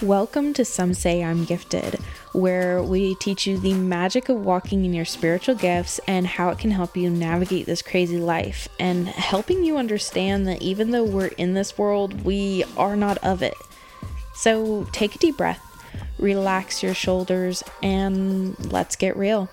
Welcome to Some Say I'm Gifted, where we teach you the magic of walking in your spiritual gifts and how it can help you navigate this crazy life, and helping you understand that even though we're in this world, we are not of it. So take a deep breath, relax your shoulders, and let's get real.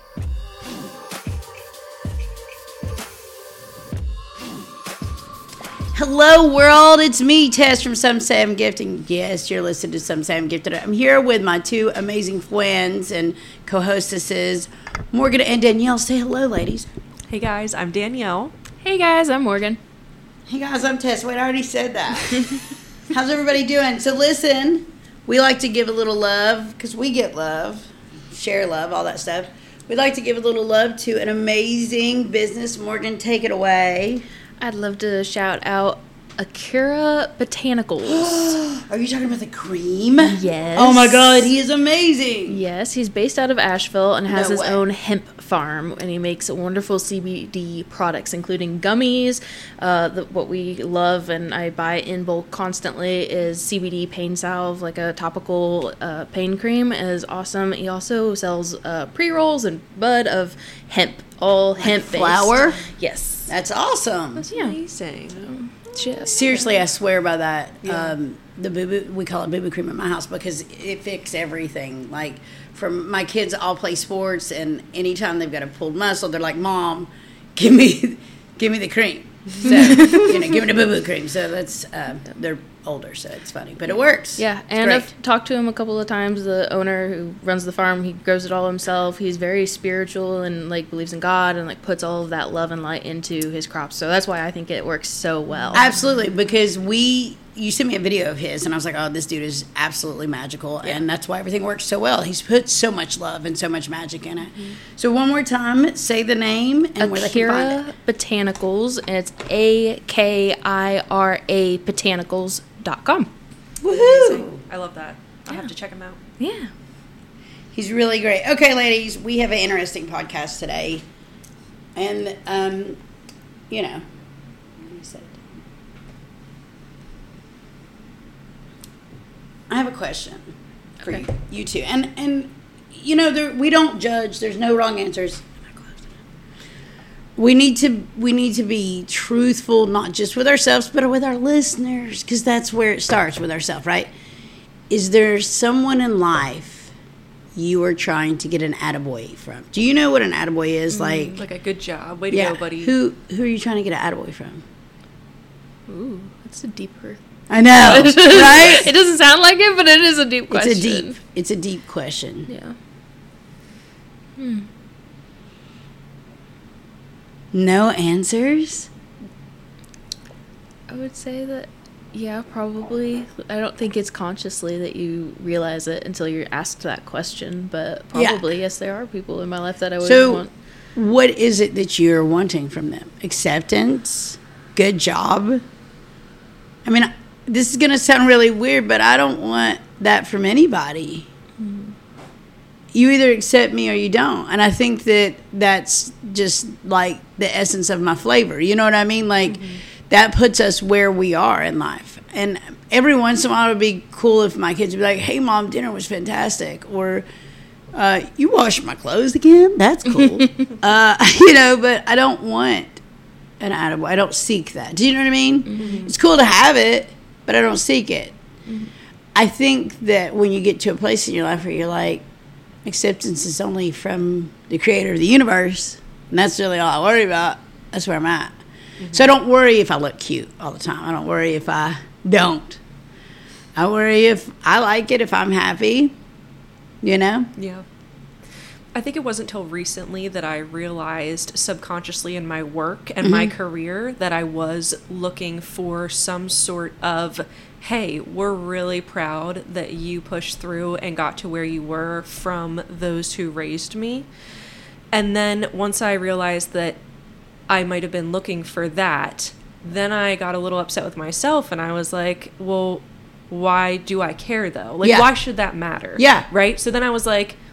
Hello world, it's me, Tess from Some Say I'm Gifted. Yes, you're listening to Some Say I'm Gifted. I'm here with my two amazing friends and co-hostesses, Morgan and Danielle. Say hello, ladies. Hey guys, I'm Danielle. Hey guys, I'm Morgan. Hey guys, I'm Tess. Wait, I already said that. How's everybody doing? So listen, we like to give a little love, because we get love, share love, all that stuff. We'd like to give a little love to an amazing business. Morgan, take it away. I'd love to shout out Akira Botanicals. Are you talking about the cream? Yes. Oh my God, he is amazing. Yes, he's based out of Asheville and has No his way. own hemp farm, and he makes wonderful CBD products, including gummies. What we love and I buy in bulk constantly is CBD pain salve, like a topical pain cream, is awesome. He also sells pre-rolls and bud of hemp, all hemp based. Flower? Yes. That's awesome. Yeah. Amazing. Seriously, I swear by that. Yeah. The boo-boo, we call it boo-boo cream at my house because it fixes everything. Like, from my kids all play sports, and anytime they've got a pulled muscle, they're like, "Mom, give me the cream." So, give me the boo-boo cream. So that's they're older, so it's funny, but it works. Yeah, It's and great. I've talked to him a couple of times. The owner who runs the farm, he grows it all himself. He's very spiritual and believes in God and puts all of that love and light into his crops. So that's why I think it works so well. Absolutely, because you sent me a video of his, and I was like, oh, this dude is absolutely magical, and that's why everything works so well. He's put so much love and so much magic in it. So one more time, say the name and where they can find Akira it. Botanicals, and it's AKIRA Botanicals.com. Woohoo! I love that. I'll have to check him out. Yeah. He's really great. Okay, ladies, we have an interesting podcast today, and I have a question for you two, and we don't judge. There's no wrong answers. We need to be truthful, not just with ourselves, but with our listeners, because that's where it starts, with ourselves, right? Is there someone in life you are trying to get an attaboy from? Do you know what an attaboy is? Like a good job. Way to go, buddy. Who are you trying to get an attaboy from? Ooh, that's a deeper. I know, right? It doesn't sound like it, but it is a deep question. It's a deep question. Yeah. No answers? I would say that, yeah, probably. I don't think it's consciously that you realize it until you're asked that question, but probably, yes, there are people in my life that I would want. What is it that you're wanting from them? Acceptance? Good job? I mean, this is going to sound really weird, but I don't want that from anybody. You either accept me or you don't. And I think that that's just like the essence of my flavor. You know what I mean? That puts us where we are in life. And every once in a while it would be cool if my kids would be like, hey, Mom, dinner was fantastic. Or, you washed my clothes again? That's cool. But I don't want an attaboy. I don't seek that. Do you know what I mean? Mm-hmm. It's cool to have it, but I don't seek it. Mm-hmm. I think that when you get to a place in your life where you're like, acceptance is only from the creator of the universe, and that's really all I worry about, that's where I'm at. Mm-hmm. So I don't worry if I look cute all the time. I don't worry if I don't. I worry if I like it, if I'm happy, Yeah. I think it wasn't until recently that I realized subconsciously in my work and my career that I was looking for some sort of, hey, we're really proud that you pushed through and got to where you were from those who raised me. And then once I realized that I might have been looking for that, then I got a little upset with myself and I was like, well, why do I care though? Why should that matter? Yeah. Right? So then I was like,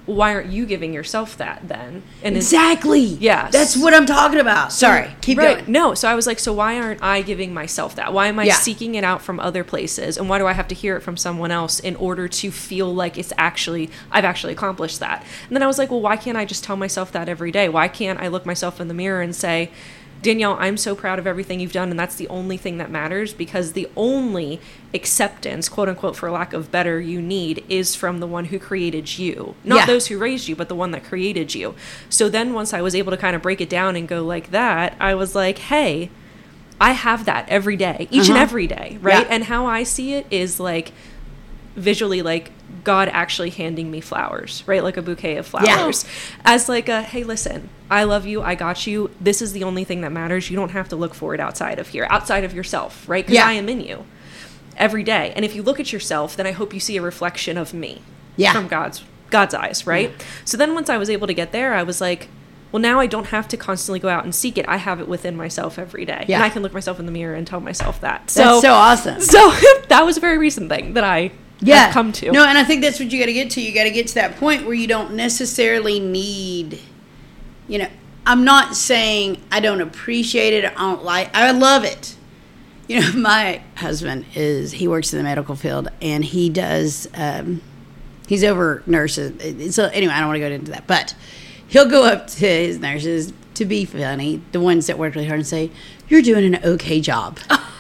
well, why aren't you giving yourself that then? And exactly. Yes. That's what I'm talking about. Sorry. Keep going. No. So I was like, so why aren't I giving myself that? Why am I seeking it out from other places? And why do I have to hear it from someone else in order to feel like I've actually accomplished that? And then I was like, well, why can't I just tell myself that every day? Why can't I look myself in the mirror and say, Danielle, I'm so proud of everything you've done, and that's the only thing that matters, because the only acceptance, quote unquote, for lack of better, you need is from the one who created you. Not those who raised you, but the one that created you. So then once I was able to kind of break it down and go like that, I was like, hey, I have that every day, each and every day, right? Yeah. And how I see it is like visually like God actually handing me flowers, right? Like a bouquet of flowers as like a, hey, listen, I love you. I got you. This is the only thing that matters. You don't have to look for it outside of here, outside of yourself, right? Because I am in you every day. And if you look at yourself, then I hope you see a reflection of me from God's eyes, right? Yeah. So then once I was able to get there, I was like, well, now I don't have to constantly go out and seek it. I have it within myself every day. Yeah. And I can look myself in the mirror and tell myself that. That's so awesome. So that was a very recent thing that I have come to. No, and I think that's what you got to get to. You got to get to that point where you don't necessarily need, I'm not saying I don't appreciate it. I love it. My husband he works in the medical field, and he does, he's over nurses. So anyway, I don't want to go into that, but he'll go up to his nurses to be funny, the ones that work really hard, and say, "You're doing an okay job."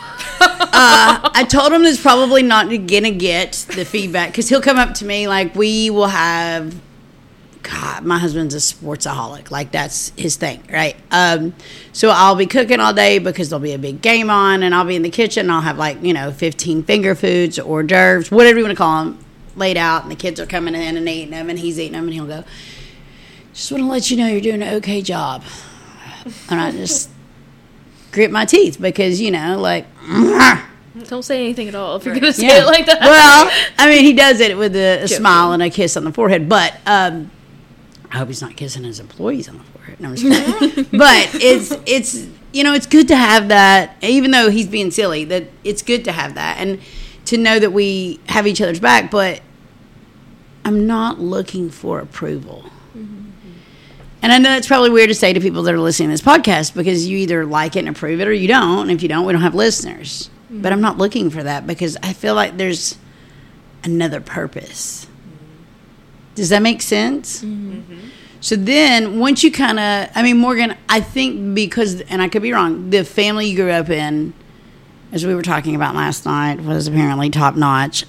I told him that's probably not going to get the feedback, because he'll come up to me like, we will have, God, my husband's a sportsaholic. Like, that's his thing, right? So I'll be cooking all day because there'll be a big game on, and I'll be in the kitchen, and I'll have 15 finger foods, hors d'oeuvres, whatever you want to call them, laid out, and the kids are coming in and eating them, and he's eating them, and he'll go, "Just want to let you know you're doing an okay job." And I just grit my teeth because, don't say anything at all if you're going to say it like that. Well, I mean, he does it with a smile and a kiss on the forehead, but I hope he's not kissing his employees on the forehead. No, I'm just kidding. But it's it's good to have that, even though he's being silly, that it's good to have that and to know that we have each other's back, but I'm not looking for approval. And I know it's probably weird to say to people that are listening to this podcast, because you either like it and approve it or you don't. And if you don't, we don't have listeners. Mm-hmm. But I'm not looking for that, because I feel like there's another purpose. Does that make sense? Mm-hmm. So then once you kind of, Morgan, I think because, and I could be wrong, the family you grew up in, as we were talking about last night, was apparently top notch.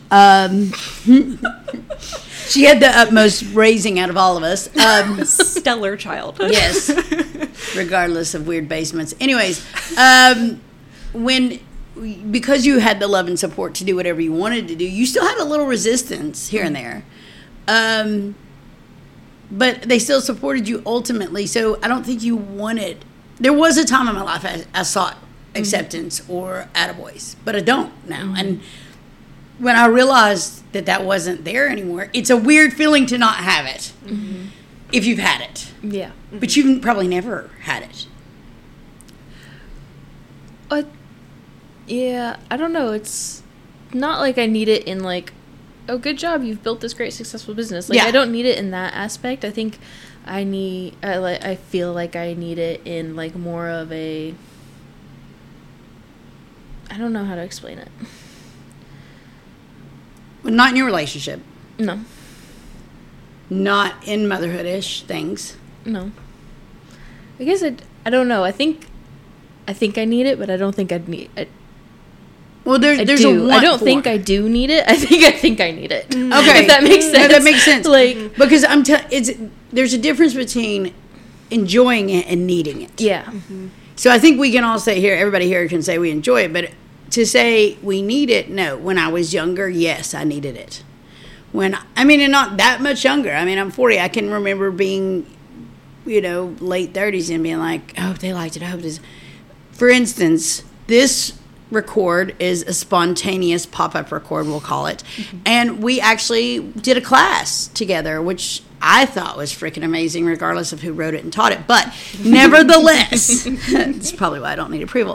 She had the utmost raising out of all of us. Stellar childhood. Yes. Regardless of weird basements. Anyways, because you had the love and support to do whatever you wanted to do, you still had a little resistance here and there. But they still supported you ultimately. So I don't think you wanted. There was a time in my life I sought acceptance or attaboys, but I don't now. Mm-hmm. And when I realized that wasn't there anymore, it's a weird feeling to not have it if you've had it. Yeah. But you've probably never had it. Yeah, I don't know. It's not like I need it in like, oh, good job, you've built this great successful business. Like, I don't need it in that aspect. I think I feel like I need it in like more of a, I don't know how to explain it. Not in your relationship. No. Not in motherhood-ish things. No. I guess I don't know. I think I need it, but I don't think I'd need it. Well, there's a want I don't think I do need it. I think I need it. Okay. If that makes sense. No, that makes sense. Like, because there's a difference between enjoying it and needing it. Yeah. Mm-hmm. So I think we can all say here, everybody here can say we enjoy it, but to say we need it, no. When I was younger, yes, I needed it. And not that much younger. I'm 40. I can remember being, late 30s and being like, I hope they liked it. I hope it is. For instance, this record is a spontaneous pop-up record, we'll call it. Mm-hmm. And we actually did a class together, which I thought was freaking amazing, regardless of who wrote it and taught it. But nevertheless, it's probably why I don't need approval.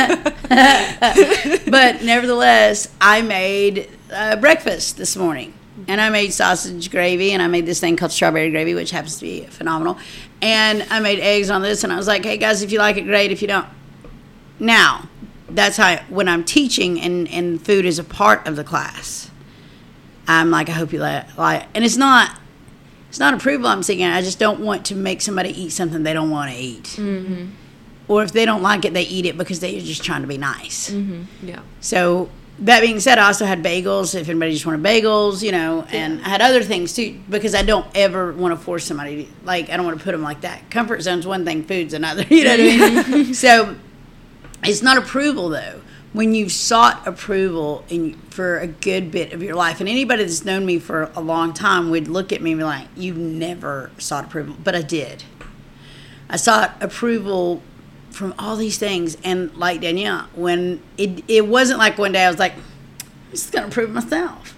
But nevertheless, I made breakfast this morning. And I made sausage gravy, and I made this thing called strawberry gravy, which happens to be phenomenal. And I made eggs on this, and I was like, hey, guys, if you like it, great. If you don't. Now, that's how, when I'm teaching and food is a part of the class, I'm like, I hope you like it. And it's not approval I'm seeking. I just don't want to make somebody eat something they don't want to eat. Mm-hmm. Or if they don't like it, they eat it because they're just trying to be nice. Mm-hmm. Yeah. So that being said, I also had bagels if anybody just wanted bagels, and I had other things too, because I don't ever want to force somebody to, like, I don't want to put them like that. Comfort zone's one thing, food's another, you know what I mean? So it's not approval though. When you've sought approval for a good bit of your life, and anybody that's known me for a long time would look at me and be like, you never sought approval. But I did. I sought approval from all these things. And like Danielle, when it wasn't like one day I was like, I'm just going to prove myself.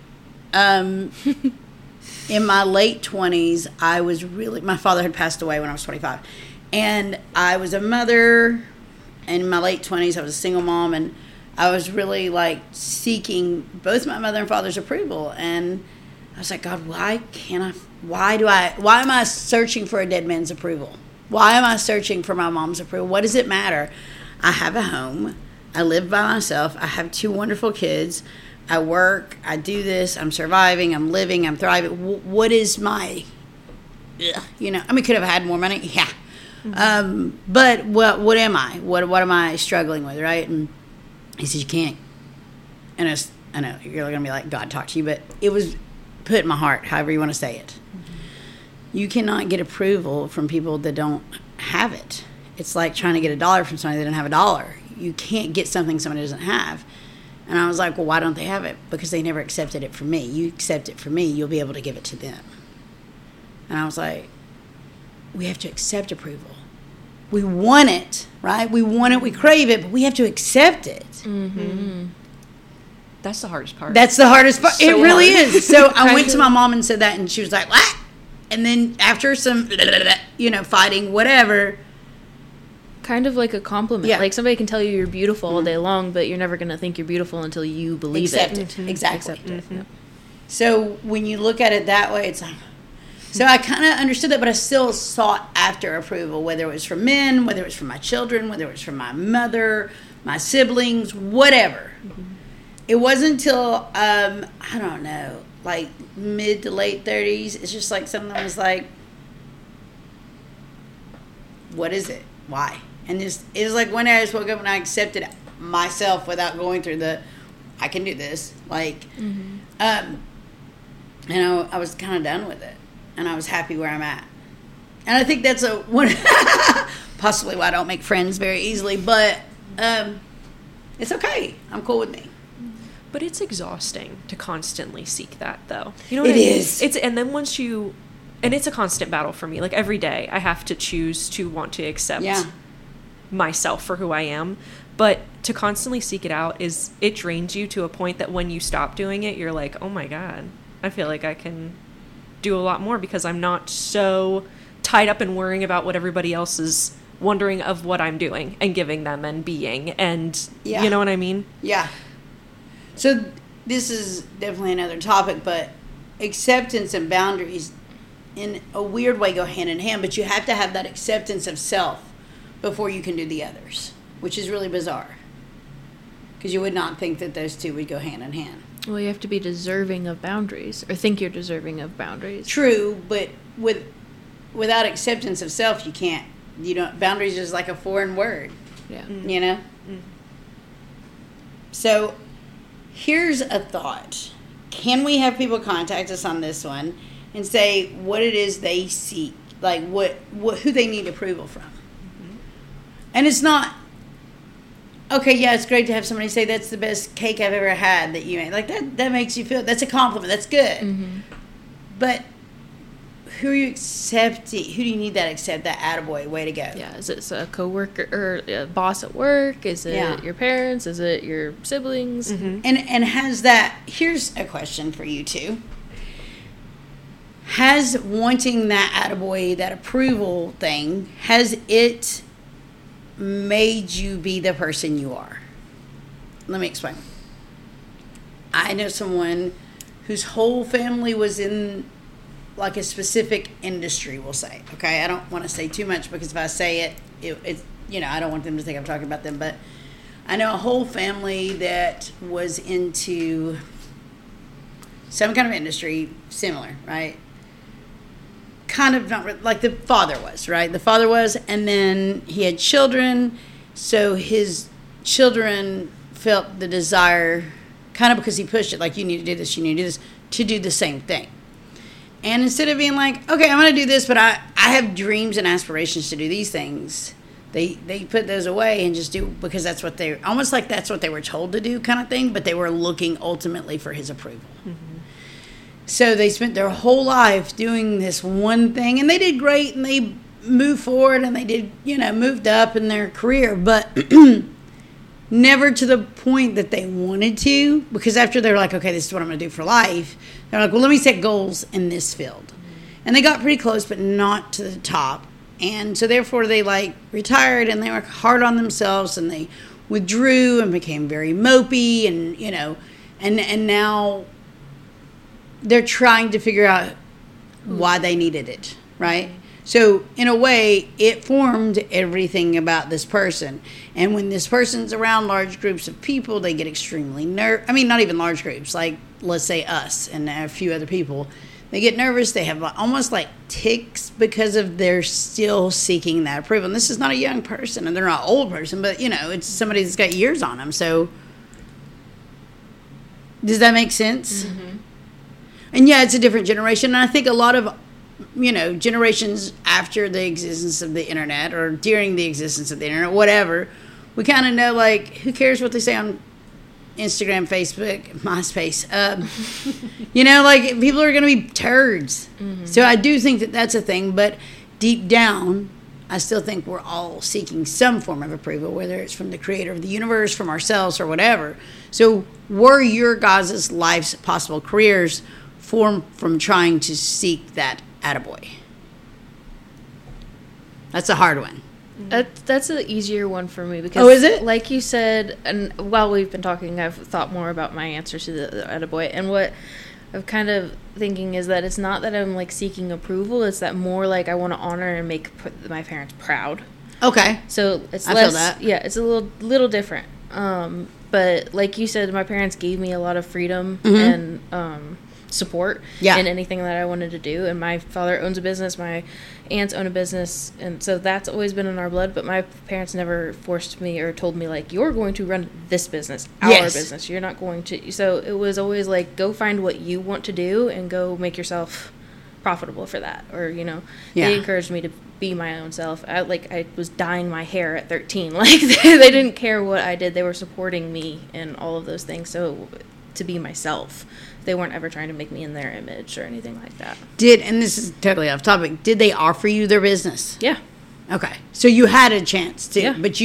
In my late 20s, I was really, my father had passed away when I was 25. And I was a mother. In my late 20s, I was a single mom, and I was really, like, seeking both my mother and father's approval. And I was like, God, why am I searching for a dead man's approval? Why am I searching for my mom's approval? What does it matter? I have a home. I live by myself. I have 2 wonderful kids. I work. I do this. I'm surviving. I'm living. I'm thriving. What is my, could have had more money? Yeah. Mm-hmm. But what am I? What am I struggling with, right? And he says, you can't. And I know you're going to be like, God talk to you, but it was put in my heart, however you want to say it. Mm-hmm. You cannot get approval from people that don't have it. It's like trying to get $1 from somebody that doesn't have $1. You can't get something somebody doesn't have. And I was like, well, why don't they have it? Because they never accepted it from me. You accept it from me, you'll be able to give it to them. And I was like, we have to accept approval. We want it, right? We want it, we crave it, but we have to accept it. Mm-hmm. That's the hardest part. That's the hardest part. So it really is. So I went to my mom and said that, and she was like, what? And then after some, fighting, whatever. Kind of like a compliment. Yeah. Like somebody can tell you you're beautiful all day long, but you're never going to think you're beautiful until you believe it. Mm-hmm. Exactly. Accept it. Yep. So when you look at it that way, it's like, so I kind of understood that, but I still sought after approval, whether it was from men, whether it was from my children, whether it was from my mother, my siblings, whatever. Mm-hmm. It wasn't until, I don't know, like mid to late 30s, it's just like something was like, what is it? Why? And it was like one day I just woke up and I accepted myself without going through I can do this. Like, mm-hmm. And I was kind of done with it. And I was happy where I'm at. And I think that's possibly why I don't make friends very easily. But it's okay. I'm cool with me. But it's exhausting to constantly seek that, though. You know what I mean? It is. And then once you... And it's a constant battle for me. Like, every day, I have to choose to want to accept myself for who I am. But to constantly seek it out, it drains you to a point that when you stop doing it, you're like, oh my God, I feel like I can do a lot more because I'm not so tied up in worrying about what everybody else is wondering of what I'm doing and giving them and being. And you know what I mean? Yeah. So this is definitely another topic, but acceptance and boundaries in a weird way go hand in hand, but you have to have that acceptance of self before you can do the others, which is really bizarre because you would not think that those two would go hand in hand. Well, you have to be deserving of boundaries or think you're deserving of boundaries. True, but without acceptance of self, you can't. Boundaries is like a foreign word. Yeah. Mm-hmm. So here's a thought. Can we have people contact us on this one and say what it is they seek, like who they need approval from? Mm-hmm. And it's not, okay, yeah, it's great to have somebody say that's the best cake I've ever had that you made. Like that makes you feel, that's a compliment, that's good. Mm-hmm. But who are you accepting? Who do you need that accept that attaboy? Way to go. Yeah, is it a coworker or a boss at work? Is it your parents? Is it your siblings? Mm-hmm. And has that, here's a question for you two. Has wanting that attaboy, that approval thing, has it made you be the person you are? Let me explain. I know someone whose whole family was in like a specific industry, we'll say. Okay, I don't want to say too much because if I say it's I don't want them to think I'm talking about them, but I know a whole family that was into some kind of industry similar, right? Kind of not like the father was, right? The father was, and then he had children, so his children felt the desire, kind of because he pushed it, like you need to do this, you need to do this, to do the same thing. And instead of being like, okay, I'm going to do this, but I have dreams and aspirations to do these things, they put those away and just do because that's what they almost like that's what they were told to do, kind of thing. But they were looking ultimately for his approval. Mm-hmm. So they spent their whole life doing this one thing, and they did great, and they moved forward, and they did moved up in their career, but never to the point that they wanted to. Because after they're like, okay, this is what I'm going to do for life. They're like, well, let me set goals in this field. Mm-hmm. And they got pretty close, but not to the top. And so therefore they like retired, and they were hard on themselves, and they withdrew and became very mopey, and and now they're trying to figure out why they needed it, right? Mm-hmm. So in a way, it formed everything about this person. And when this person's around large groups of people, they get extremely nervous. I mean, not even large groups, like let's say us and a few other people. They get nervous. They have almost like tics because of they're still seeking that approval. And this is not a young person, and they're not an old person, but it's somebody that's got years on them. So does that make sense? Mm-hmm. And yeah, it's a different generation. And I think a lot of generations after the existence of the internet or during the existence of the internet, whatever, we kind of know, like, who cares what they say on Instagram, Facebook, MySpace. Like, people are going to be turds. Mm-hmm. So I do think that that's a thing. But deep down, I still think we're all seeking some form of approval, whether it's from the creator of the universe, from ourselves, or whatever. So were your guys' life's possible careers formed from trying to seek that attaboy? That's a hard one. That's an easier one for me because, is it? Like you said, and while we've been talking, I've thought more about my answer to the attaboy, and what I'm kind of thinking is that it's not that I'm like seeking approval; it's that more like I want to honor and make my parents proud. Okay. So it's I less. feel that. Yeah, it's a little different. But like you said, my parents gave me a lot of freedom and support in anything that I wanted to do. And my father owns a business, my aunts own a business, and so that's always been in our blood. But my parents never forced me or told me like, you're going to run this business, our business, you're not going to. So it was always like, go find what you want to do and go make yourself profitable for that. Or they encouraged me to be my own self. I was dyeing my hair at 13. Like they didn't care what I did. They were supporting me in all of those things. So to be myself, they weren't ever trying to make me in their image or anything like that. And this is totally off topic, did they offer you their business? Yeah. Okay. So you had a chance to, but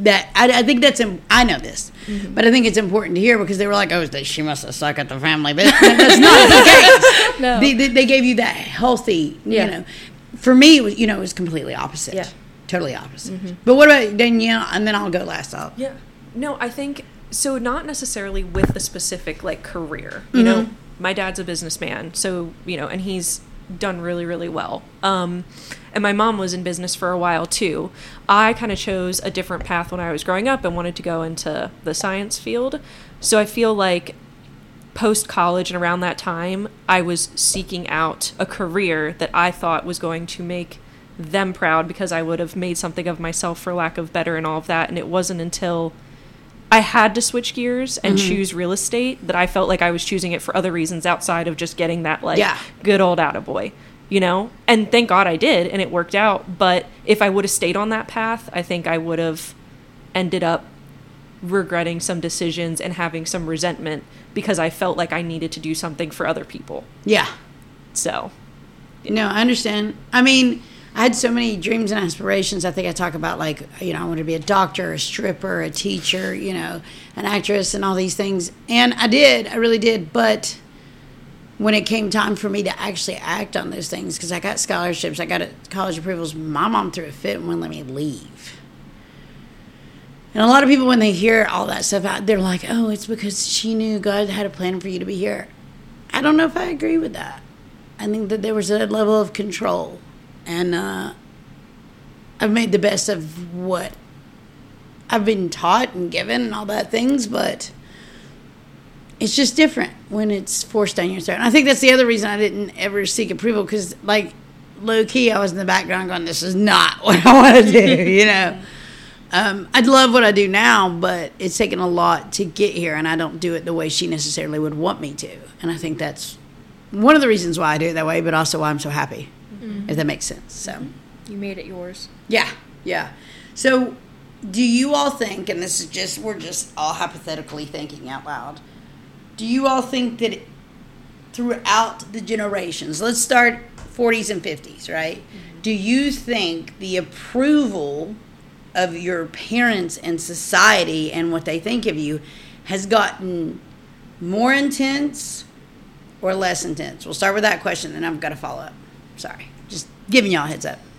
I think that's, I know this, but I think it's important to hear because they were like, oh, she must have sucked at the family business. That's not the case. No. They gave you that healthy, For me, it was completely opposite. Yeah. Totally opposite. Mm-hmm. But what about Danielle? And then I'll go last up. Yeah. No, I think, so not necessarily with a specific, like, career. You know, my dad's a businessman, so, and he's done really, really well. And my mom was in business for a while, too. I kind of chose a different path when I was growing up and wanted to go into the science field. So I feel like post-college and around that time, I was seeking out a career that I thought was going to make them proud because I would have made something of myself, for lack of better, and all of that. And it wasn't until I had to switch gears and choose real estate that I felt like I was choosing it for other reasons outside of just getting that, like, good old attaboy, And thank God I did, and it worked out. But if I would have stayed on that path, I think I would have ended up regretting some decisions and having some resentment because I felt like I needed to do something for other people. Yeah. So. No, I understand. I mean, I had so many dreams and aspirations. I think I talk about, like, I wanted to be a doctor, a stripper, a teacher, an actress, and all these things. And I did. I really did. But when it came time for me to actually act on those things, because I got scholarships, I got college approvals, my mom threw a fit and wouldn't let me leave. And a lot of people, when they hear all that stuff out, they're like, oh, it's because she knew God had a plan for you to be here. I don't know if I agree with that. I think that there was a level of control, and I've made the best of what I've been taught and given and all that things, but it's just different when it's forced down your throat. And I think that's the other reason I didn't ever seek approval, because, like, low-key, I was in the background going, this is not what I want to do, you know. I love what I do now, but it's taken a lot to get here, and I don't do it the way she necessarily would want me to. And I think that's one of the reasons why I do it that way, but also why I'm so happy, if that makes sense. So You made it yours. Yeah. So do you all think, and this is just, we're just all hypothetically thinking out loud, do you all think that throughout the generations, let's start 40s and 50s, right? Do you think the approval of your parents and society and what they think of you has gotten more intense or less intense? We'll start with that question, and I've got to follow up. Sorry. Just giving y'all a heads up.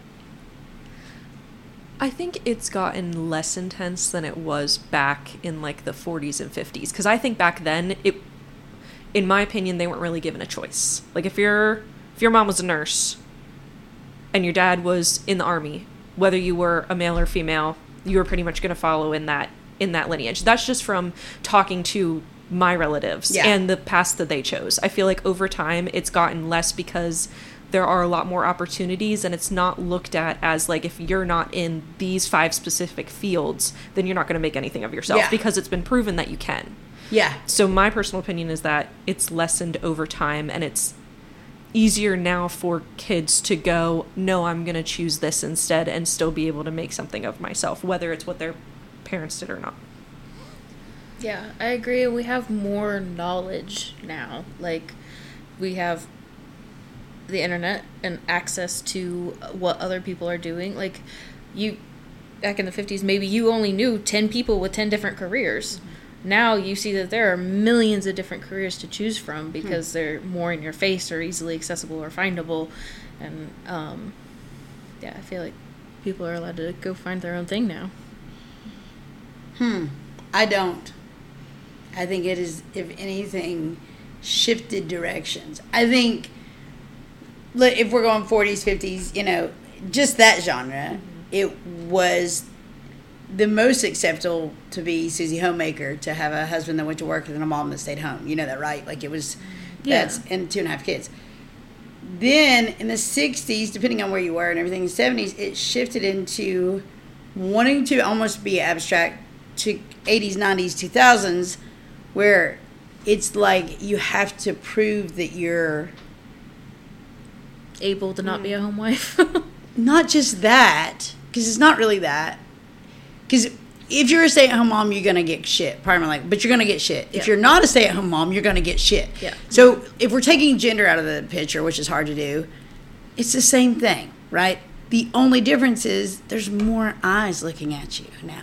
I think it's gotten less intense than it was back in like the 40s and 50s. Because I think back then, in my opinion, they weren't really given a choice. Like if your mom was a nurse and your dad was in the army, whether you were a male or female, you were pretty much going to follow in that lineage. That's just from talking to my relatives and the path that they chose. I feel like over time it's gotten less because there are a lot more opportunities, and it's not looked at as like, if you're not in these 5 specific fields, then you're not going to make anything of yourself, because it's been proven that you can. Yeah. So my personal opinion is that it's lessened over time, and it's easier now for kids to go, no, I'm going to choose this instead, and still be able to make something of myself, whether it's what their parents did or not. Yeah, I agree. We have more knowledge now. Like, we have the internet and access to what other people are doing. Like, you, back in the 50s, maybe you only knew 10 people with 10 different careers. Now you see that there are millions of different careers to choose from because they're more in your face or easily accessible or findable. And, I feel like people are allowed to go find their own thing now. I don't. I think it is, if anything, shifted directions. I think, if we're going 40s, 50s, just that genre, it was the most acceptable to be Susie Homemaker, to have a husband that went to work and a mom that stayed home. You know that, right? Like, it was, and 2.5 kids. Then, in the 60s, depending on where you were and everything, in the 70s, it shifted into wanting to almost be abstract to 80s, 90s, 2000s, where it's like you have to prove that you're able to not be a home wife. Not just that, because it's not really that. Because if you're a stay-at-home mom, you're going to get shit. Pardon me, but you're going to get shit. Yeah. If you're not a stay-at-home mom, you're going to get shit. Yeah. So if we're taking gender out of the picture, which is hard to do, it's the same thing, right? The only difference is there's more eyes looking at you now.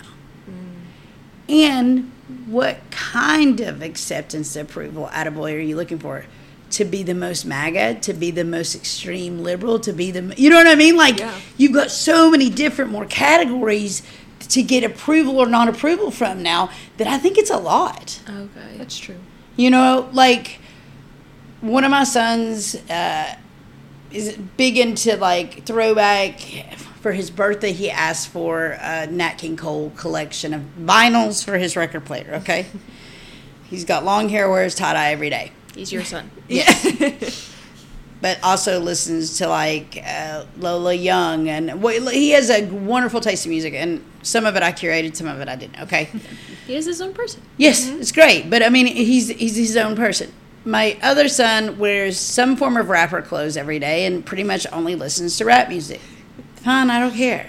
And what kind of acceptance, approval, attaboy are you looking for? To be the most MAGA, to be the most extreme liberal, to be the, you know what I mean? Like, you've got so many different more categories to get approval or non-approval from now that I think it's a lot. Okay. That's true. Like, one of my sons is big into, like, throwback. For his birthday, he asked for a Nat King Cole collection of vinyls for his record player, okay? He's got long hair, wears tie-dye every day. He's your son. Yes. But also listens to, like, Lola Young. And he has a wonderful taste in music. And some of it I curated, some of it I didn't, okay? He is his own person. Yes, it's great. But, I mean, he's his own person. My other son wears some form of rapper clothes every day and pretty much only listens to rap music. Fine, I don't care.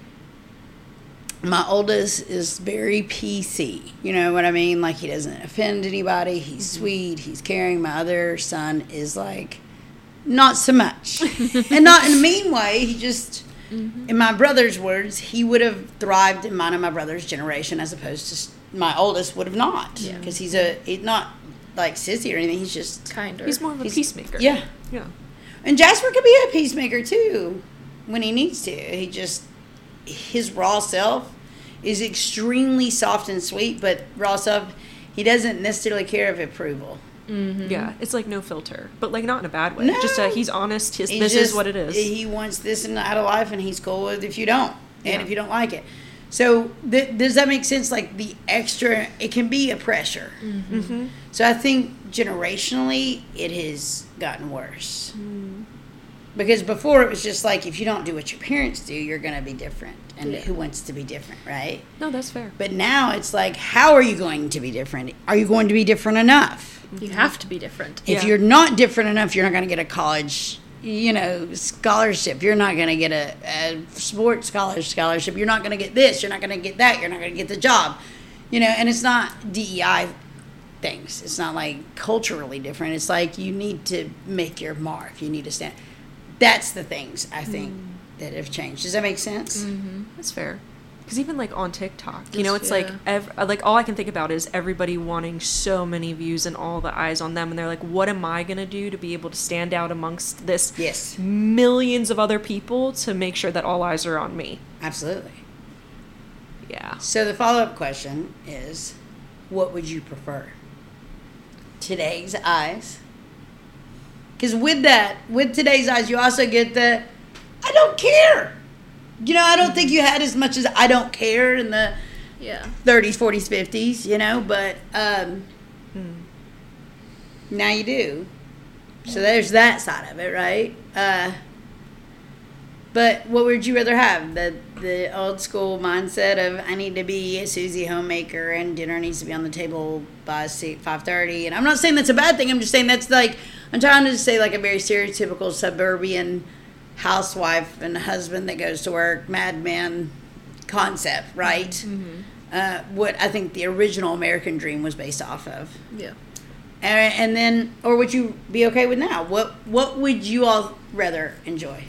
My oldest is very PC. You know what I mean? Like, he doesn't offend anybody. He's sweet. He's caring. My other son is, like, not so much. And not in a mean way. He just, in my brother's words, he would have thrived in mine and my brother's generation as opposed to my oldest would have not. Because he's not, like, sissy or anything. He's just Kinder. He's more of a peacemaker. Yeah. Yeah. And Jasper could be a peacemaker, too, when he needs to. He just, his raw self is extremely soft and sweet, but raw self, he doesn't necessarily care of approval. Yeah, it's like no filter, but like not in a bad way. No. Just he's honest. This He's is what it is. He wants this and out of life, and he's cool with if you don't, and Yeah. if you don't like it. So does that make sense? Like the extra, it can be a pressure. Mm-hmm. So I think generationally, it has gotten worse. Because before it was just like, if you don't do what your parents do, you're going to be different. And who wants to be different, right? No, that's fair. But now it's like, how are you going to be different? Are you going to be different enough? You have to be different. If Yeah. you're not different enough, you're not going to get a college, scholarship. You're not going to get a sports scholarship. You're not going to get this. You're not going to get that. You're not going to get the job. And it's not DEI things. It's not like culturally different. It's like you need to make your mark. You need to stand. That's the things I think that have changed. Does that make sense? That's fair. Because even like on TikTok, it's like all I can think about is everybody wanting so many views and all the eyes on them, and they're like, what am I gonna do to be able to stand out amongst this Yes. millions of other people to make sure that all eyes are on me? Absolutely. Yeah. So the follow-up question is, what would you prefer? Today's eyes? Because with today's eyes, you also get the, I don't care. I don't think you had as much as I don't care in the 30s, 40s, 50s, but now you do. So there's that side of it, right? But what would you rather have? The old school mindset of I need to be a Susie homemaker and dinner needs to be on the table by 5:30. And I'm not saying that's a bad thing. I'm just saying that's like, I'm trying to say like a very stereotypical suburban housewife and husband that goes to work, madman concept, right? What I think the original American dream was based off of. Yeah. And then, or would you be okay with now? What would you all rather enjoy?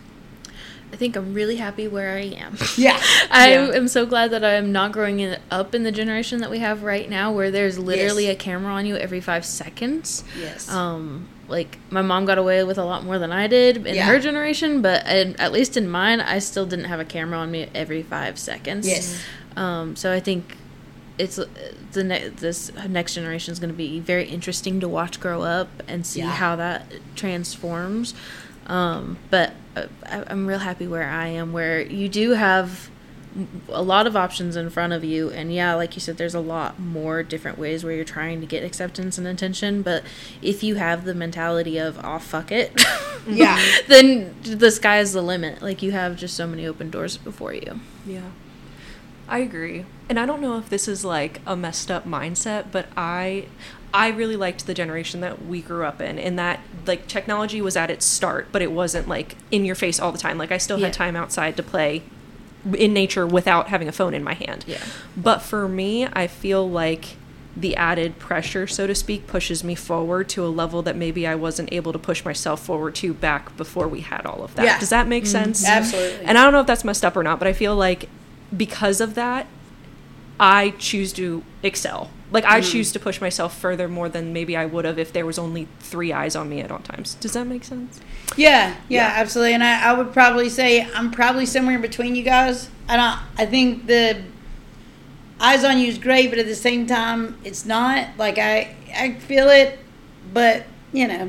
I think I'm really happy where I am. Yeah. I am so glad that I'm not growing up in the generation that we have right now where there's literally a camera on you every 5 seconds. Yes. Like, my mom got away with a lot more than I did in her generation, but at least in mine, I still didn't have a camera on me every 5 seconds. Yes. So I think it's this next generation is going to be very interesting to watch grow up and see how that transforms. But I'm real happy where I am, where you do have a lot of options in front of you, and like you said, there's a lot more different ways where you're trying to get acceptance and attention. But if you have the mentality of fuck it, then the sky is the limit. Like, you have just so many open doors before you. Yeah, I agree. And I don't know if this is like a messed up mindset, but I really liked the generation that we grew up in that like technology was at its start, but it wasn't like in your face all the time. Like, I still had time outside to play in nature without having a phone in my hand. Yeah. But for me, I feel like the added pressure, so to speak, pushes me forward to a level that maybe I wasn't able to push myself forward to back before we had all of that. Yeah. Does that make sense? Absolutely. And I don't know if that's messed up or not, but I feel like because of that, I choose to excel. Like, I choose to push myself further more than maybe I would have if there was only 3 eyes on me at all times. Does that make sense? Yeah, absolutely. And I would probably say I'm probably somewhere in between you guys. I think the eyes on you is great, but at the same time, it's not. Like, I feel it, but, it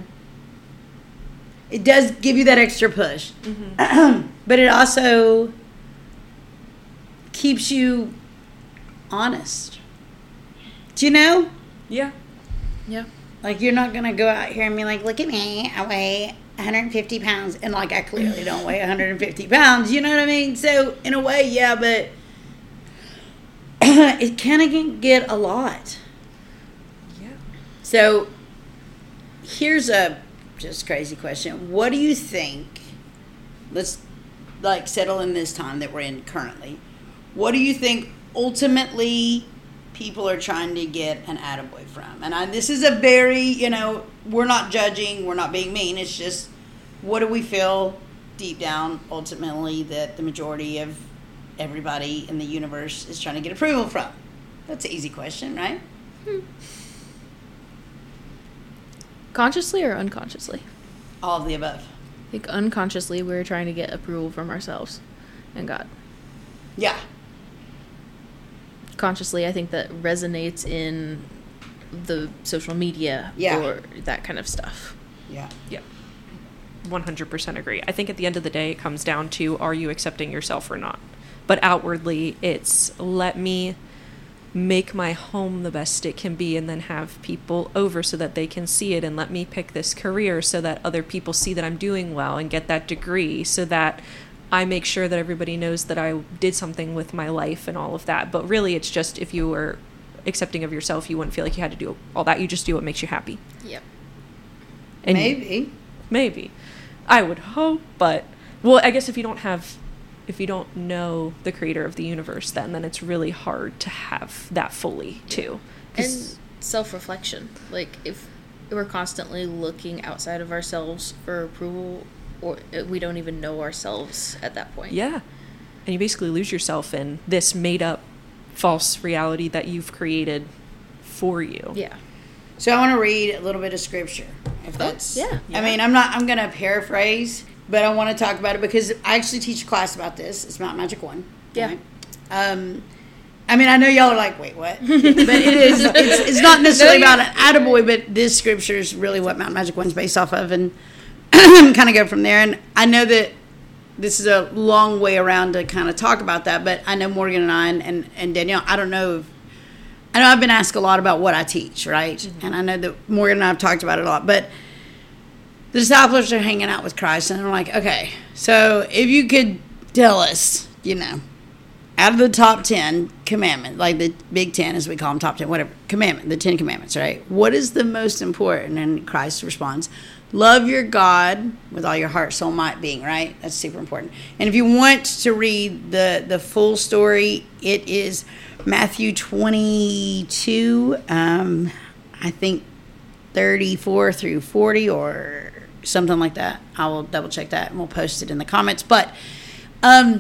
does give you that extra push. But it also keeps you honest. Do you know? Yeah. Yeah. Like, you're not going to go out here and be like, look at me, I weigh 150 pounds. And, like, I clearly don't weigh 150 pounds. You know what I mean? So, in a way, but it kind of can get a lot. Yeah. So, here's a just crazy question. What do you think, let's, like, settle in this time that we're in currently. What do you think ultimately people are trying to get an attaboy from? And this is a very, we're not judging, we're not being mean. It's just, what do we feel deep down ultimately that the majority of everybody in the universe is trying to get approval from? That's an easy question, right? Consciously or unconsciously? All of the above. I think unconsciously we're trying to get approval from ourselves and God. Yeah. Consciously, I think that resonates in the social media or that kind of stuff. Yeah. Yeah. 100% agree. I think at the end of the day, it comes down to, are you accepting yourself or not? But outwardly, it's let me make my home the best it can be and then have people over so that they can see it, and let me pick this career so that other people see that I'm doing well and get that degree so that I make sure that everybody knows that I did something with my life and all of that. But really, it's just if you were accepting of yourself, you wouldn't feel like you had to do all that. You just do what makes you happy. Yep. And Maybe. I would hope, but, well, I guess if you don't know the creator of the universe, then it's really hard to have that fully, too. And self-reflection. Like, if we're constantly looking outside of ourselves for approval, or we don't even know ourselves at that point. Yeah. And you basically lose yourself in this made-up false reality that you've created for you. Yeah. So I want to read a little bit of scripture, if that's... Yeah. I mean, I'm going to paraphrase, but I want to talk about it because I actually teach a class about this. It's Mount Magic 1. Yeah. Right? I mean, I know y'all are like, wait, what? But it is, it's not necessarily about an attaboy, but this scripture is really what Mount Magic 1 is based off of, and kind of go from there. And I know that this is a long way around to kind of talk about that, but I know Morgan and I and Danielle, I know I've been asked a lot about what I teach, right? Mm-hmm. And I know that Morgan and I have talked about it a lot, but the disciples are hanging out with Christ, and I'm like, okay, so if you could tell us, out of the top 10 commandments, like the big 10 as we call them, top 10, whatever, commandment, the 10 commandments, right? What is the most important? And Christ responds, love your God with all your heart, soul, might, being, right? That's super important. And if you want to read the full story, it is Matthew 22, I think 34 through 40 or something like that. I will double check that and we'll post it in the comments. But, and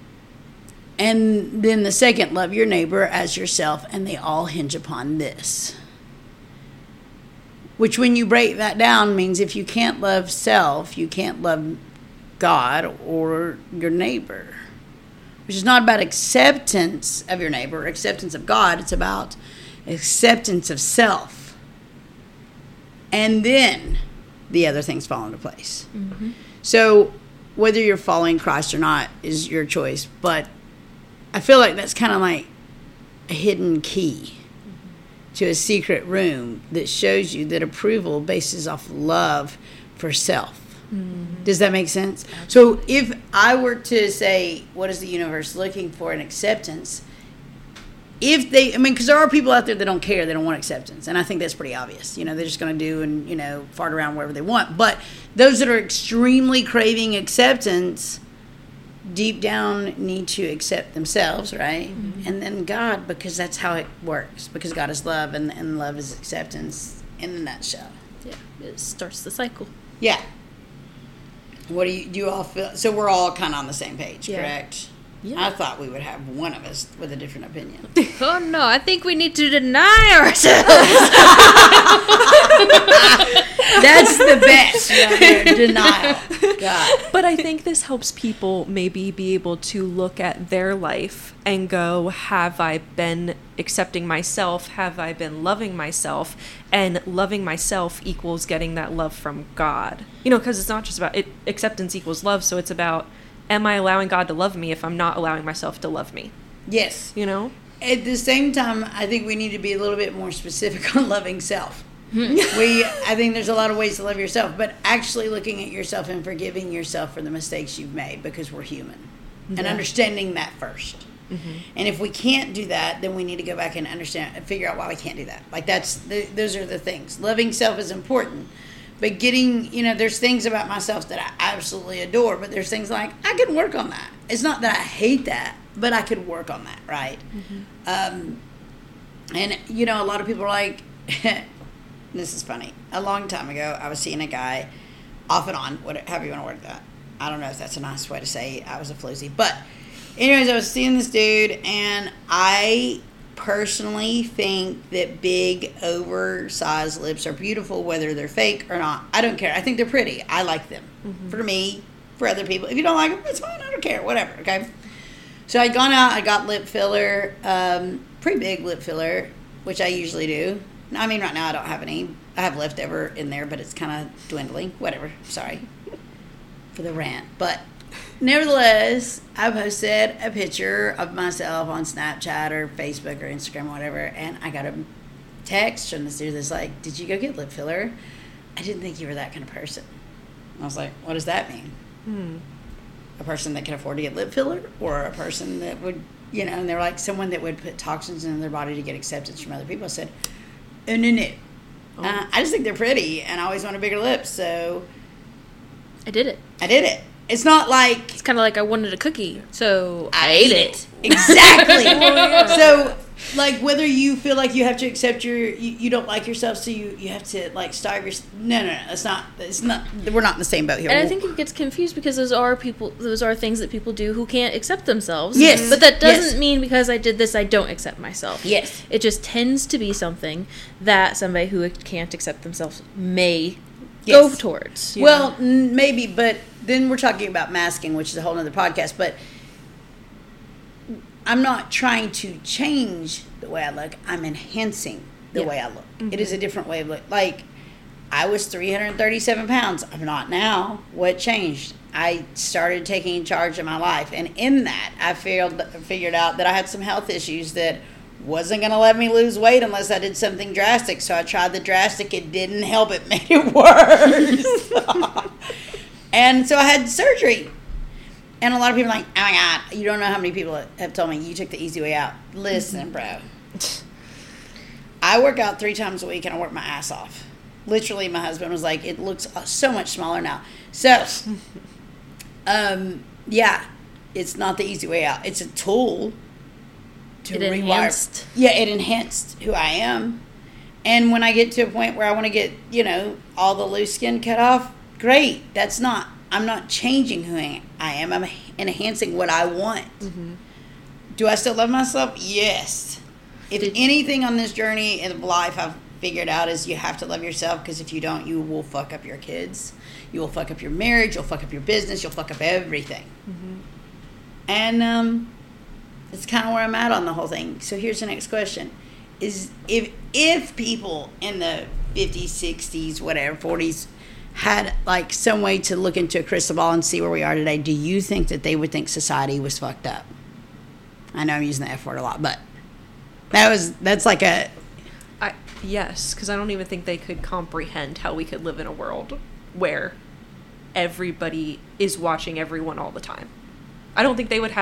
then the second, love your neighbor as yourself, and they all hinge upon this. Which when you break that down means if you can't love self, you can't love God or your neighbor. Which is not about acceptance of your neighbor or acceptance of God. It's about acceptance of self. And then the other things fall into place. Mm-hmm. So whether you're following Christ or not is your choice. But I feel like that's kind of like a hidden key to a secret room that shows you that approval bases off love for self. Mm-hmm. Does that make sense? Absolutely. So if I were to say, what is the universe looking for in acceptance? Because there are people out there that don't care, they don't want acceptance. And I think that's pretty obvious. They're just going to do and, fart around wherever they want. But those that are extremely craving acceptance, deep down need to accept themselves, right? Mm-hmm. And then God, because that's how it works. Because God is love, and love is acceptance in a nutshell. Yeah, it starts the cycle. Yeah. What do you all feel? So we're all kind of on the same page, correct? Yeah. I thought we would have one of us with a different opinion. Oh, no. I think we need to deny ourselves. That's the best right here, denial. God. But I think this helps people maybe be able to look at their life and go, have I been accepting myself? Have I been loving myself? And loving myself equals getting that love from God. Because it's not just about it. Acceptance equals love. So it's about, am I allowing God to love me if I'm not allowing myself to love me? Yes. At the same time, I think we need to be a little bit more specific on loving self. I think there's a lot of ways to love yourself, but actually looking at yourself and forgiving yourself for the mistakes you've made, because we're human, and understanding that first. Mm-hmm. And if we can't do that, then we need to go back and figure out why we can't do that. Like those are the things. Loving self is important, but there's things about myself that I absolutely adore, but there's things like I could work on that. It's not that I hate that, but I could work on that, right? Mm-hmm. And a lot of people are like. This is funny. A long time ago, I was seeing a guy off and on, however you want to word that. I don't know if that's a nice way to say I was a floozy. But anyways, I was seeing this dude, and I personally think that big, oversized lips are beautiful, whether they're fake or not. I don't care. I think they're pretty. I like them. Mm-hmm. For me, for other people. If you don't like them, it's fine. I don't care. Whatever, okay? So I'd gone out. I got lip filler, pretty big lip filler, which I usually do. I mean, right now I don't have any. I have leftover in there, but it's kind of dwindling. Whatever. Sorry for the rant. But nevertheless, I posted a picture of myself on Snapchat or Facebook or Instagram or whatever, and I got a text from this dude that's like, did you go get lip filler? I didn't think you were that kind of person. I was like, what does that mean? A person that can afford to get lip filler, or a person that would, and they're like someone that would put toxins in their body to get acceptance from other people. I said, oh, no. I just think they're pretty, and I always wanted bigger lips, so I did it. It's not like... It's kind of like I wanted a cookie, so I ate it. Exactly. So, like, whether you feel like you have to accept you don't like yourself, so you have to, like, starve yourself. No. It's not, we're not in the same boat here. And I think it gets confused because those are things that people do who can't accept themselves. Yes. But that doesn't mean because I did this, I don't accept myself. Yes. It just tends to be something that somebody who can't accept themselves may go towards. Well, maybe, but then we're talking about masking, which is a whole other podcast, but I'm not trying to change the way I look. I'm enhancing the way I look. It is a different way of look. Like, I was 337 pounds. I'm not now. What changed? I started taking charge of my life. And in that, I figured out that I had some health issues that wasn't going to let me lose weight unless I did something drastic. So I tried the drastic. It didn't help. It made it worse. And so I had surgery. And a lot of people are like, oh my God, you don't know how many people have told me you took the easy way out. Listen, bro. I work out 3 times a week and I work my ass off. Literally, my husband was like, it looks so much smaller now. So, yeah, it's not the easy way out. It's a tool to rewire. Yeah, it enhanced who I am. And when I get to a point where I want to get, all the loose skin cut off, great. I'm not changing who I am. I'm enhancing what I want. Mm-hmm. Do I still love myself? Yes. If anything on this journey of life I've figured out is you have to love yourself, because if you don't, you will fuck up your kids. You will fuck up your marriage. You'll fuck up your business. You'll fuck up everything. Mm-hmm. And it's kind of where I'm at on the whole thing. So here's the next question. Is if people in the 50s, 60s, whatever, 40s, had like some way to look into a crystal ball and see where we are today, do you think that they would think society was fucked up? I know I'm using the F word a lot, but that's like a... Yes, because I don't even think they could comprehend how we could live in a world where everybody is watching everyone all the time. I don't think they would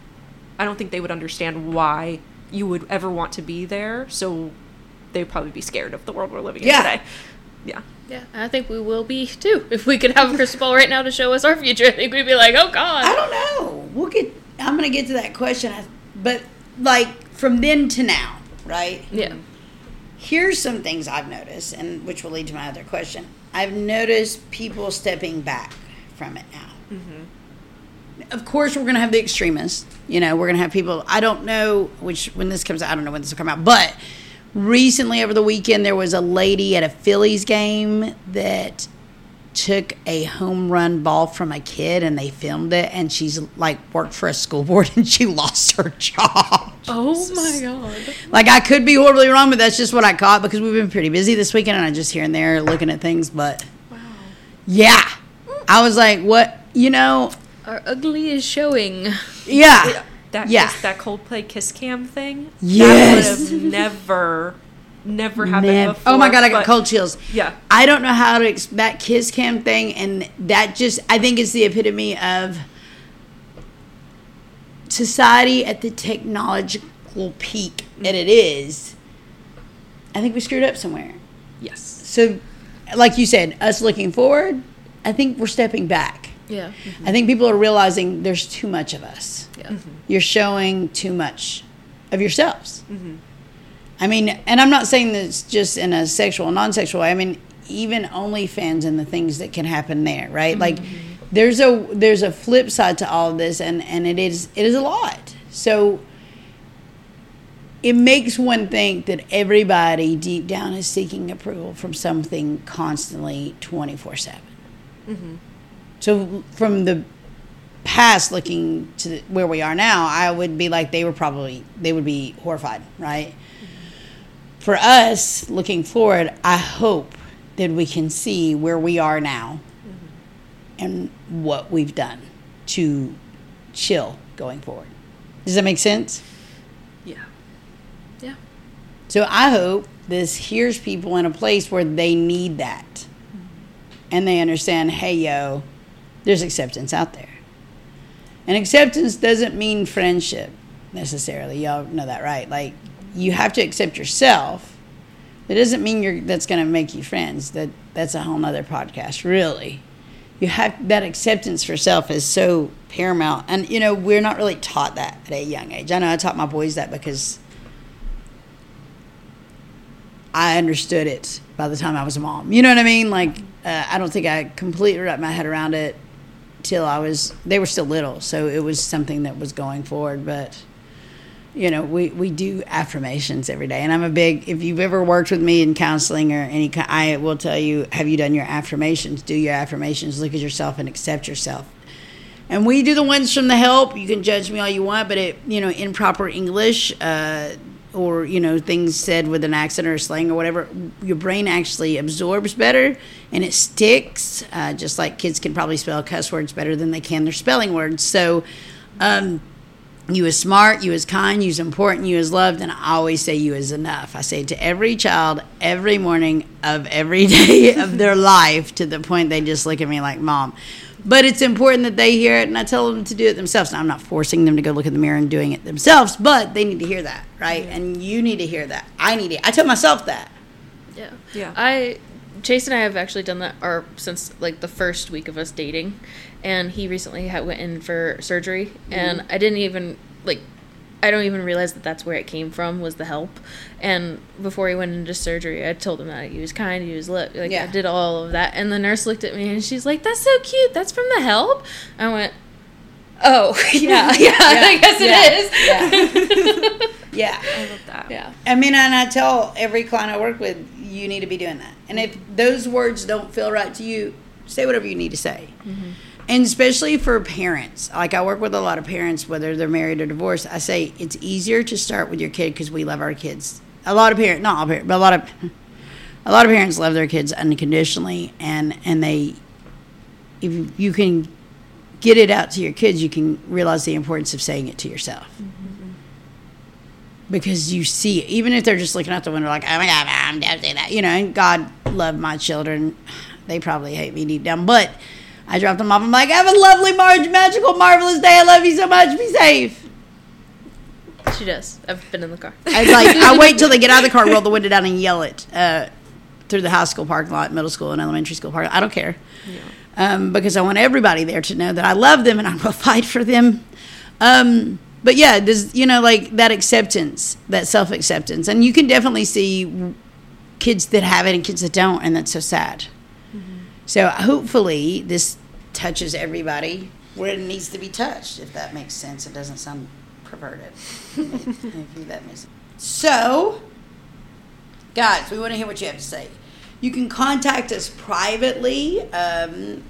understand why you would ever want to be there, so they'd probably be scared of the world we're living in today. Yeah. Yeah, I think we will be, too. If we could have a crystal ball right now to show us our future, I think we'd be like, oh, God. I don't know. I'm going to get to that question. But, like, from then to now, right? Yeah. Here's some things I've noticed, and which will lead to my other question. I've noticed people stepping back from it now. Mm-hmm. Of course, we're going to have the extremists. We're going to have people, I don't know, when this comes out, I don't know when this will come out, but... Recently, over the weekend, there was a lady at a Phillies game that took a home run ball from a kid, and they filmed it, and she's, like, worked for a school board, and she lost her job. Oh, my God. Like, I could be horribly wrong, but that's just what I caught, because we've been pretty busy this weekend, and I just here and there looking at things, but... Wow. Yeah. I was like, what, Our ugly is showing. Yeah. That Coldplay Kiss Cam thing? Yes. That would have never happened before. Oh my God, I got cold chills. Yeah. I don't know how to, that Kiss Cam thing, and that just, I think it's the epitome of society at the technological peak that it is. I think we screwed up somewhere. Yes. So, like you said, us looking forward, I think we're stepping back. Yeah. Mm-hmm. I think people are realizing there's too much of us. Yeah. Mm-hmm. You're showing too much of yourselves. Mm-hmm. I mean, and I'm not saying this just in a sexual or non-sexual way. I mean, even OnlyFans and the things that can happen there, right? Mm-hmm. Like, there's a flip side to all of this, and it is a lot. So it makes one think that everybody deep down is seeking approval from something constantly 24/7. Mm-hmm. So from the past looking to where we are now, I would be like they would be horrified, right? Mm-hmm. for us, looking forward, I hope that we can see where we are now and what we've done to chill going forward. Does that make sense? Yeah. So I hope this hears people in a place where they need that. And they understand, hey, yo, there's acceptance out there. And acceptance doesn't mean friendship necessarily. Y'all know that, right? Like, you have to accept yourself. It doesn't mean that's going to make you friends. That's a whole nother podcast, really. You have that acceptance for self is so paramount. And, we're not really taught that at a young age. I know I taught my boys that because I understood it by the time I was a mom. You know what I mean? Like, I don't think I completely wrapped my head around it till they were still little. So it was something that was going forward. But, we do affirmations every day. And I'm if you've ever worked with me in counseling or any kind, I will tell you, have you done your affirmations? Do your affirmations, look at yourself and accept yourself. And we do the ones from the help. You can judge me all you want, but in proper English, or, things said with an accent or slang or whatever, your brain actually absorbs better and it sticks, just like kids can probably spell cuss words better than they can their spelling words. So you is smart, you is kind, you is important, you is loved, and I always say you is enough. I say it to every child every morning of every day of their life to the point they just look at me like, Mom. But it's important that they hear it, and I tell them to do it themselves. Now, I'm not forcing them to go look in the mirror and doing it themselves, but they need to hear that, right? Yeah. And you need to hear that. I tell myself that. Yeah. Chase and I have actually done that since the first week of us dating, and he recently went in for surgery, and I didn't even I don't even realize that that's where it came from, was the help. And before he went into surgery, I told him that he was kind, he was I did all of that. And the nurse looked at me and she's like, "That's so cute. That's from the help." I went, "Oh, yeah, I guess it is." Yeah. I love that. Yeah. I mean, and I tell every client I work with, you need to be doing that. And if those words don't feel right to you, say whatever you need to say. Mm-hmm. And especially for parents, I work with a lot of parents, whether they're married or divorced. I say it's easier to start with your kid because we love our kids. A lot of parents, not all parents, but a lot of parents love their kids unconditionally, and they, if you can get it out to your kids, you can realize the importance of saying it to yourself. Mm-hmm. Because you see it, even if they're just looking out the window like, "Oh my God, I'm definitely that," and God love my children. They probably hate me deep down, but I dropped them off. I'm like, "Have a lovely, magical, marvelous day. I love you so much. Be safe." She does. I've been in the car. I wait till they get out of the car, roll the window down, and yell it through the high school parking lot, middle school, and elementary school parking lot. I don't care. Yeah. Because I want everybody there to know that I love them and I will fight for them. But yeah, there's, that acceptance, that self-acceptance. And you can definitely see kids that have it and kids that don't, and that's so sad. So hopefully this touches everybody where it needs to be touched, if that makes sense. It doesn't sound perverted. If that makes sense. So, guys, we want to hear what you have to say. You can contact us privately on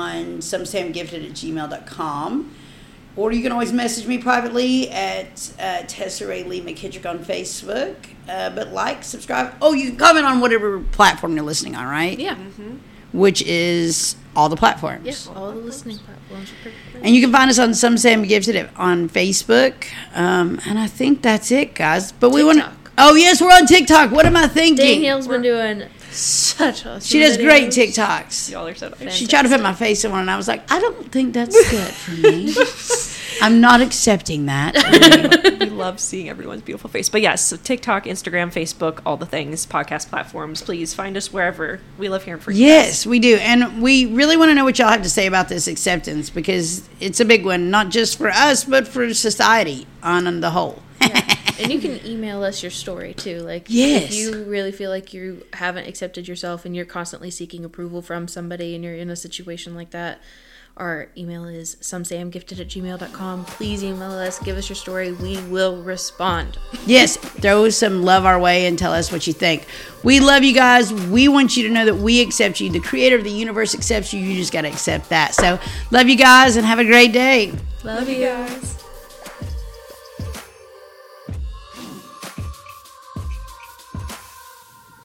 somesayimgifted@gmail.com. Or you can always message me privately at Tessa Ray Lee McKittrick on Facebook. But subscribe. Oh, you can comment on whatever platform you're listening on, right? Yeah. Mm-hmm. Which is all the platforms. Yes, all the listening platforms. And you can find us on Some Say I'm Gifted on Facebook. And I think that's it, guys. But we want to... Oh, yes, we're on TikTok. What am I thinking? Danielle's been doing such awesome She does videos. Great TikToks. Y'all are so nice. She tried to put my face in one, and I was like, I don't think that's good for me. I'm not accepting that. We love seeing everyone's beautiful face. But yes, so TikTok, Instagram, Facebook, all the things, podcast platforms. Please find us wherever. We love hearing from you. Yes, we do. And we really want to know what y'all have to say about this acceptance, because it's a big one, not just for us, but for society on the whole. Yeah. And you can email us your story too. Yes. If you really feel like you haven't accepted yourself and you're constantly seeking approval from somebody and you're in a situation like that, our email is somesayimgifted@gmail.com. Please email us. Give us your story. We will respond. Yes. Throw some love our way and tell us what you think. We love you guys. We want you to know that we accept you. The creator of the universe accepts you. You just got to accept that. So love you guys and have a great day. Love you guys.